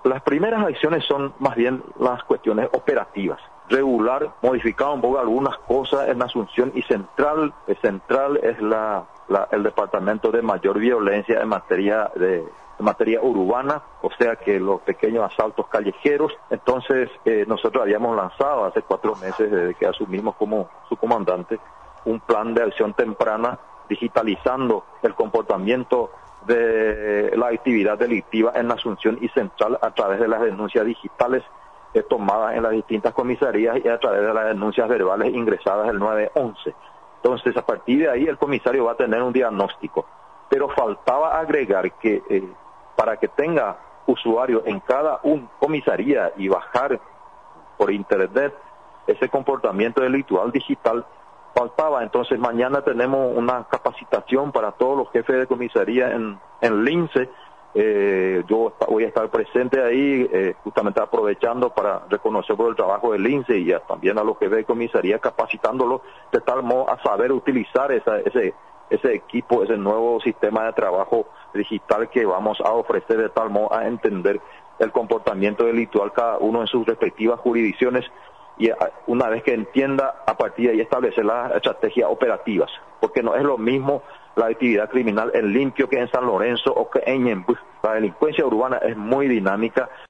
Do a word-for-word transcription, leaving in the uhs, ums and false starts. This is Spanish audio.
Las primeras acciones son más bien las cuestiones operativas. Regular, modificar un poco algunas cosas en Asunción y Central. El Central es la, la, el departamento de mayor violencia en materia de en materia urbana, o sea que los pequeños asaltos callejeros. Entonces eh, nosotros habíamos lanzado hace cuatro meses, desde que asumimos como su comandante, un plan de acción temprana digitalizando el comportamiento de la actividad delictiva en Asunción y Central a través de las denuncias digitales eh, tomadas en las distintas comisarías y a través de las denuncias verbales ingresadas el nueve once. Entonces, a partir de ahí el comisario va a tener un diagnóstico. Pero faltaba agregar que eh, para que tenga usuario en cada un comisaría y bajar por internet ese comportamiento delictual digital, faltaba. Entonces mañana tenemos una capacitación para todos los jefes de comisaría en, en Lince. Eh, yo voy a estar presente ahí, eh, justamente aprovechando para reconocer por el trabajo del Lince y a, también a los jefes de comisaría, capacitándolos de tal modo a saber utilizar esa, ese ese equipo, ese nuevo sistema de trabajo digital que vamos a ofrecer, de tal modo a entender el comportamiento delictual cada uno en sus respectivas jurisdicciones, y una vez que entienda, a partir de ahí establecer las estrategias operativas, porque no es lo mismo la actividad criminal en Limpio que en San Lorenzo o que en Ñemby. La delincuencia urbana es muy dinámica.